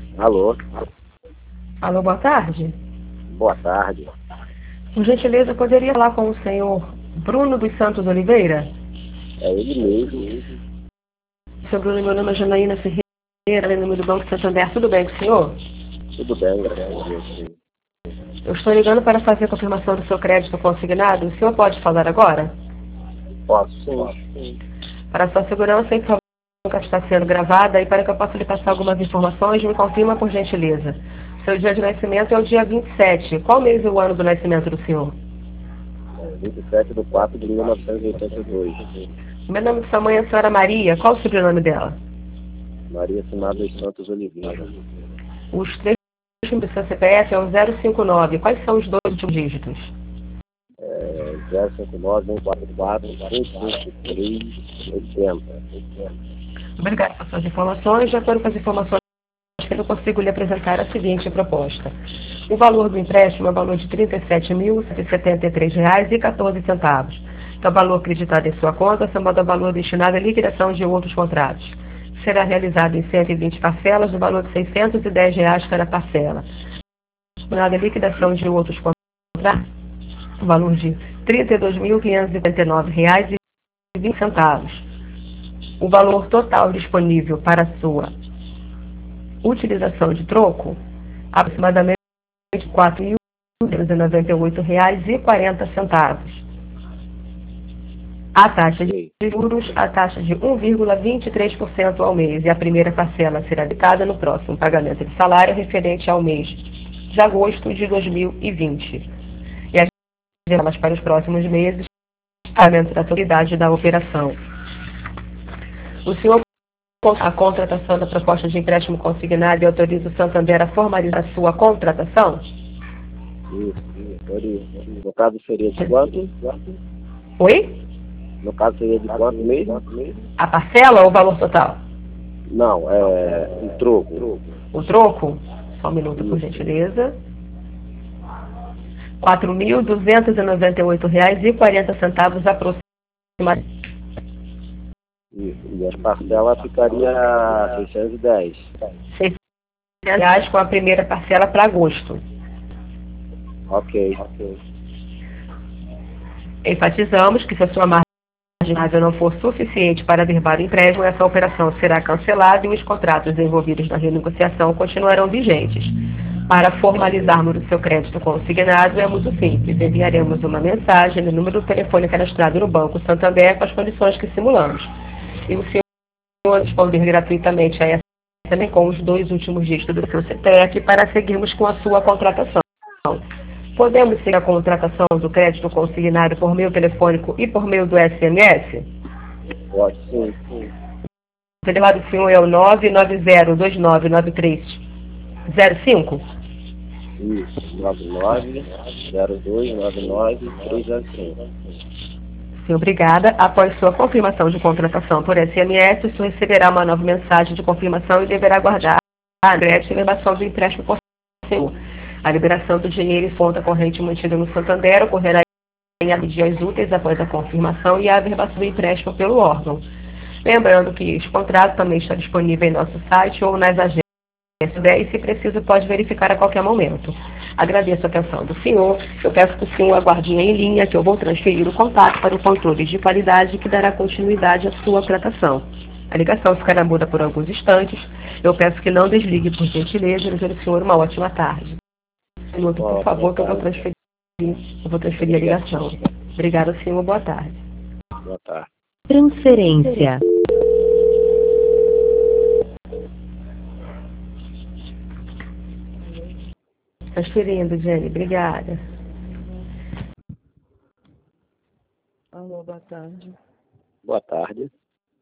Alô, Alô, boa tarde. boa tarde. Por gentileza, poderia falar com o senhor Bruno dos Santos Oliveira? É ele mesmo. Seu Bruno, meu nome é Janaína Ferreira, em nome do Banco Santander. Tudo bem com o senhor? Tudo bem, graças a Deus, sim. Eu estou ligando para fazer a confirmação do seu crédito consignado. O senhor pode falar agora? Posso, sim. Para sua segurança, a informação está sendo gravada e para que eu possa lhe passar algumas informações, me confirma por gentileza. Seu dia de nascimento é o dia 27. Qual mês e o ano do nascimento do senhor? 27/4/1982. O meu nome de sua mãe é a senhora Maria. Qual o sobrenome dela? Maria Simar dos Santos Oliveira. Os três últimos do seu CPF é o 059. Quais são os dois últimos dígitos? 059-144-553-80. Obrigada pelas suas informações. De acordo com as informações que eu consigo lhe apresentar a seguinte proposta. O valor do empréstimo é o valor de R$ 37.173,14. Que é o valor acreditado em sua conta, somado ao valor destinado à liquidação de outros contratos. Será realizado em 120 parcelas, no valor de R$ 610 cada parcela. Destinado à liquidação de outros contratos, o valor de R$ 32.579,20. O valor total disponível para sua utilização de troco, aproximadamente R$ 4.298,40. A taxa de Ok. juros, a taxa de 1,23% ao mês, e a primeira parcela será quitada no próximo pagamento de salário referente ao mês de agosto de 2020. E as delas para os próximos meses, pagamento da totalidade da operação. O senhor a contratação da proposta de empréstimo consignado e autoriza o Santander a formalizar a sua contratação? Isso. Autorizo. No caso seria de quanto? Oi? No caso seria de quanto mesmo? A parcela ou o valor total? Não, é um troco. O troco? Só um minuto, por Isso. gentileza. R$ 4.298,40 aproximadamente. Isso. E as parcelas ficaria 610. R$ 600 com a primeira parcela para agosto. Ok. Enfatizamos que se a sua margem não for suficiente para derrubar o empréstimo, essa operação será cancelada e os contratos envolvidos na renegociação continuarão vigentes. Para formalizarmos o seu crédito consignado é muito simples. Enviaremos uma mensagem no número do telefone cadastrado no Banco Santander com as condições que simulamos. E o senhor responder gratuitamente a essa também com os dois últimos dígitos do seu CPF para seguirmos com a sua contratação. Podemos seguir a contratação do crédito consignado por meio telefônico e por meio do SMS? Pode, sim. O telefone do senhor é o 990299305? Isso. 990299-305. Sim, obrigada. Após sua confirmação de contratação por SMS, o senhor receberá uma nova mensagem de confirmação e deverá aguardar a crédito e elevação do empréstimo por senhor. A liberação do dinheiro em conta corrente mantida no Santander ocorrerá em dias úteis após a confirmação e a averbação do empréstimo pelo órgão. Lembrando que este contrato também está disponível em nosso site ou nas agências e, se preciso, pode verificar a qualquer momento. Agradeço a atenção do senhor. Eu peço que o senhor aguarde em linha, que eu vou transferir o contato para o controle de qualidade que dará continuidade à sua tratação. A ligação ficará muda por alguns instantes. Eu peço que não desligue, por gentileza, e desejo ao senhor uma ótima tarde. Um minuto, por favor, que eu vou transferir a ligação. Obrigada, senhor. Boa tarde. Boa tarde. Transferência. Transferindo, Jenny. Obrigada. Alô, boa tarde. Boa tarde.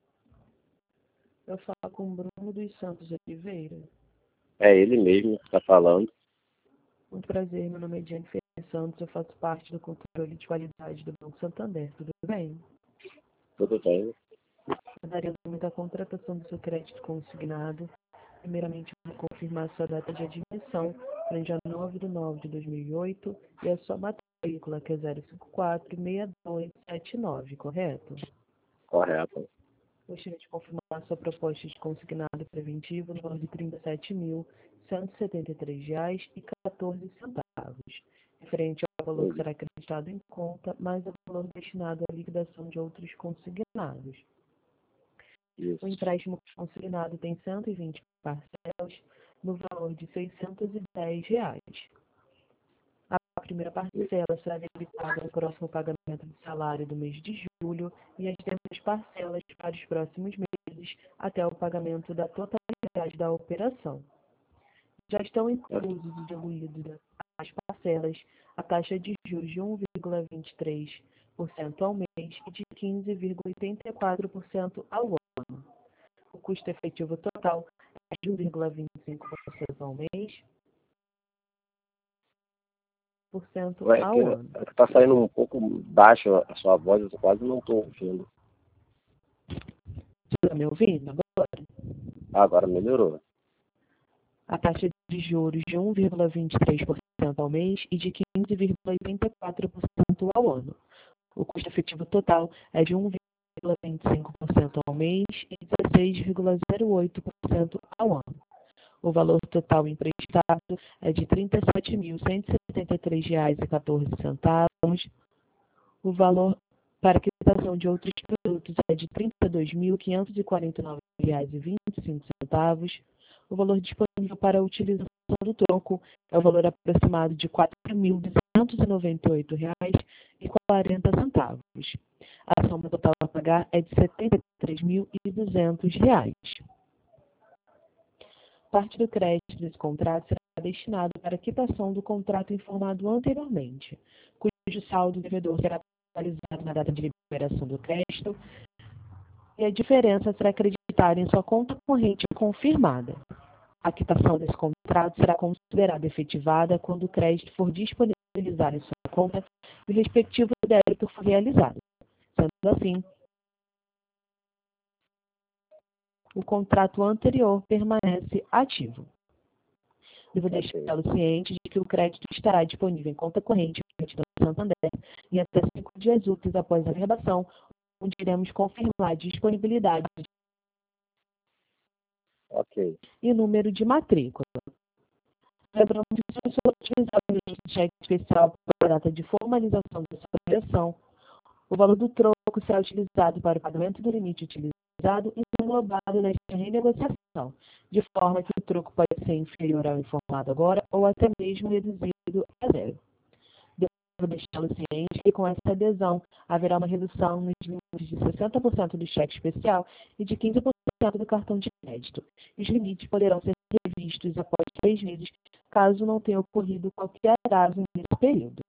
Eu falo com o Bruno dos Santos Oliveira. É ele mesmo que está falando. Muito prazer, meu nome é Jennifer Santos, eu faço parte do controle de qualidade do Banco Santander, tudo bem? Tudo bem? Eu daria muita contratação do seu crédito consignado. Primeiramente, vou confirmar sua data de admissão para o dia 9/9/2008 e a sua matrícula, que é 054-6279, correto? Correto. Gostaria de confirmar sua proposta de consignado preventivo no valor de R$ R$ 173,14, referente ao valor que será acreditado em conta, mais o valor destinado à liquidação de outros consignados. Isso. O empréstimo consignado tem 120 parcelas no valor de R$ 610. A primeira parcela será debitada no próximo pagamento do salário do mês de julho e as demais parcelas para os próximos meses até o pagamento da totalidade da operação. Já estão inclusos e diluídos as parcelas a taxa de juros de 1,23% ao mês e de 15,84% ao ano. O custo efetivo total é de 1,25% ao mês, Ué, ao ano. tá saindo um pouco baixo a sua voz, eu quase não estou ouvindo. Você está me ouvindo agora? Agora melhorou. A taxa de juros de 1,23% ao mês e de 15,84% ao ano. O custo efetivo total é de 1,25% ao mês e 16,08% ao ano. O valor total emprestado é de R$ 37.173,14. O valor para quitação de outros produtos é de R$ 32.549,25. O valor disponível para a utilização do troco é o valor aproximado de R$ 4.298,40. A soma total a pagar é de R$ 73.200. Parte do crédito desse contrato será destinado para a quitação do contrato informado anteriormente, cujo saldo devedor será atualizado na data de liberação do crédito e a diferença será acreditada em sua conta corrente confirmada. A quitação desse contrato será considerada efetivada quando o crédito for disponibilizado em sua conta e o respectivo débito for realizado. Sendo assim, o contrato anterior permanece ativo. Devo deixá-lo ciente de que o crédito estará disponível em conta corrente do Santander em até 5 dias úteis após a verbação, onde iremos confirmar a disponibilidade e número de matrícula. Lembrando que se o senhor utilizar o limite de cheque especial para a data de formalização da sua operação, o valor do troco será utilizado para o pagamento do limite utilizado e englobado nesta renegociação, de forma que o troco pode ser inferior ao informado agora ou até mesmo reduzido a zero. Devo deixá-lo ciente que com essa adesão haverá uma redução nos limites de 60% do cheque especial e de 15% do cartão de crédito. Os limites poderão ser revistos após 3 meses, caso não tenha ocorrido qualquer atraso nesse período.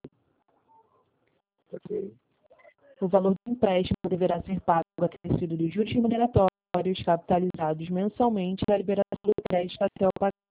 O valor do empréstimo deverá ser pago acrescido dos juros remuneratórios capitalizados mensalmente na liberação do crédito até o pagamento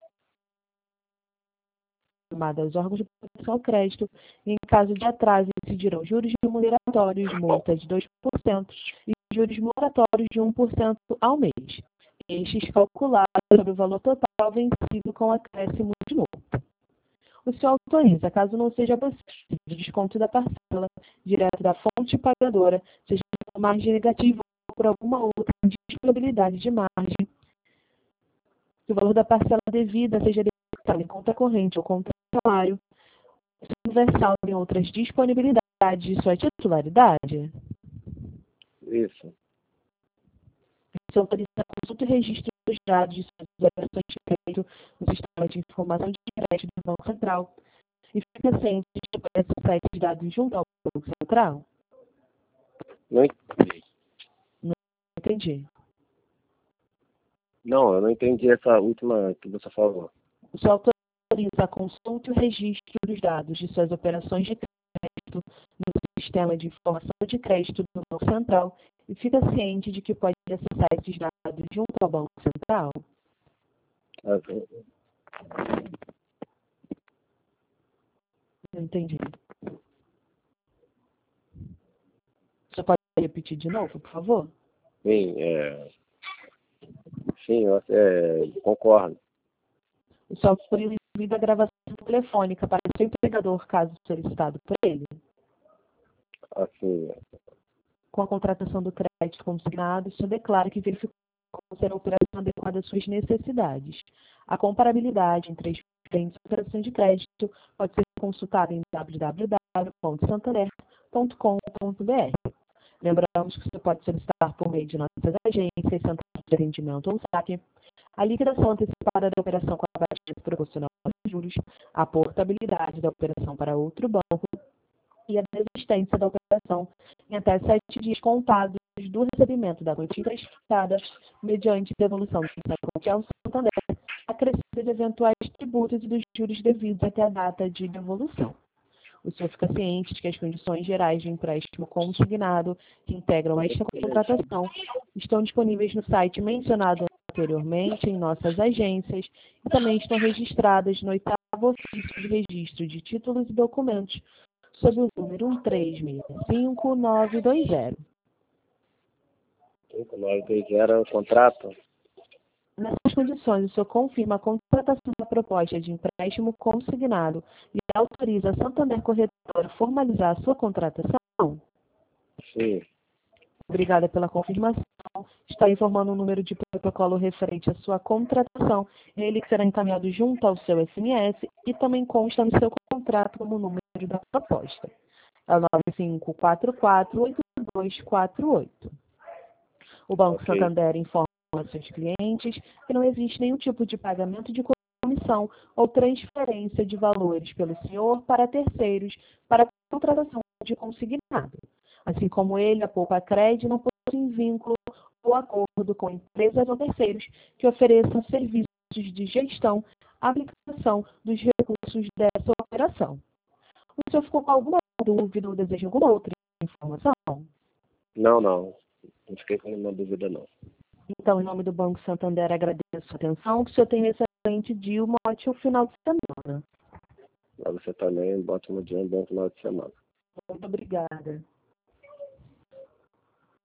aos órgãos de proteção ao crédito. Em caso de atraso, incidirão juros remuneratórios, multa de 2% e juros moratórios de 1% ao mês. Estes calculados sobre o valor total vencido com acréscimo de multa. O senhor autoriza, caso não seja possível, o desconto da parcela direto da fonte pagadora, seja por margem negativa ou por alguma outra disponibilidade de margem, que o valor da parcela devida seja debitado em conta corrente ou conta salário, universal em outras disponibilidades de sua titularidade. Isso. O senhor autoriza a consulta e registro dos dados de suas operações de crédito no sistema de informação de crédito do Banco Central e fica ciente de que pode acessar esses dados junto ao Banco Central? Não entendi. Não entendi. Não, eu não entendi essa última que você falou. O senhor autoriza a consulta e o registro dos dados de suas operações de crédito no sistema de informação de crédito do Banco Central e fica ciente de que pode acessar esses dados junto ao Banco Central? Não entendi. Você pode repetir de novo, por favor? Sim, sim, eu concordo. O senhor autoriza a gravação telefônica para seu empregador, caso solicitado por ele? Assim, Com a contratação do crédito consignado, o senhor declara que verificou ser a operação adequada às suas necessidades. A comparabilidade entre as diferentes operações de crédito pode ser consultada em www.santander.com.br. Lembramos que você pode solicitar por meio de nossas agências, centros de atendimento ou SAC, a liquidação antecipada da operação com abatimento proporcional aos juros, a portabilidade da operação para outro banco e a desistência da operação em até 7 dias contados do recebimento da quantia emprestada mediante devolução do contribuinte ao Santander, acrescida de eventuais tributos e dos juros devidos até a data de devolução. O senhor fica ciente de que as condições gerais de empréstimo consignado que integram esta contratação estão disponíveis no site mencionado anteriormente em nossas agências e também estão registradas no 8º ofício de registro de títulos e documentos sob o número 1365920. 5920 é o contrato? Nessas condições, o senhor confirma a contratação da proposta de empréstimo consignado e autoriza a Santander Corretora a formalizar a sua contratação? Sim. Obrigada pela confirmação. Está informando o número de protocolo referente à sua contratação. Ele que será encaminhado junto ao seu SMS e também consta no seu contrato como número da proposta. É o 95448248. O Banco Santander informa aos seus clientes que não existe nenhum tipo de pagamento de comissão ou transferência de valores pelo senhor para terceiros para a contratação de consignado. Assim como ele, a Poupa Cred não possui vínculo ou acordo com empresas ou terceiros que ofereçam serviços de gestão, aplicação dos recursos dessa operação. O senhor ficou com alguma dúvida ou deseja alguma outra informação? Não. Não fiquei com nenhuma dúvida, não. Então, em nome do Banco Santander, agradeço a sua atenção. Que o senhor tenha um excelente dia, um ótimo final de semana. Para você também, um ótimo dia, um bom final de semana. Muito obrigada.